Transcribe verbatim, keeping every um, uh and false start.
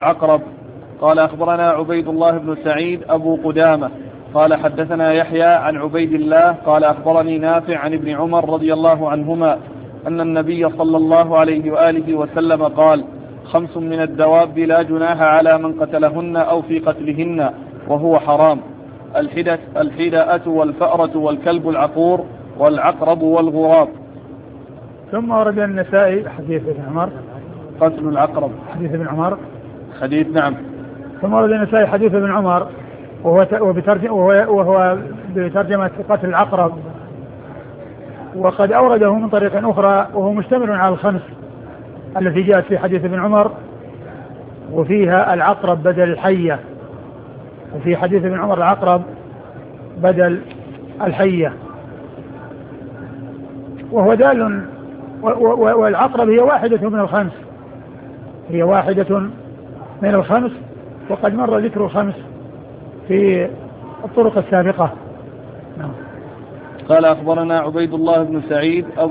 عقرب. قال أخبرنا عبيد الله بن سعيد أبو قدامة قال حدثنا يحيى عن عبيد الله قال أخبرني نافع عن ابن عمر رضي الله عنهما أن النبي صلى الله عليه وآله وسلم قال: خمس من الدواب لا جناح على من قتلهن أو في قتلهن وهو حرام: الحدة الحداءة والفأرة والكلب العقور والعقرب والغراب. ثم ورد النسائي حديث ابن عمر قتل العقرب. حديث ابن عمر حديث نعم. ثم ورد النسائي حديث ابن عمر وهو وهو بترجمة قتل العقرب، وقد أورده من طريق أخرى وهو مشتمل على الخمس التي جاءت في حديث ابن عمر، وفيها العقرب بدل الحية، وفي حديث ابن عمر العقرب بدل الحية، وهو دال. والعقرب هي واحدة من الخمس، هي واحدة من الخمس، وقد مر ذكر الخمس في الطرق السابقة. قال أخبرنا عبيد الله بن سعيد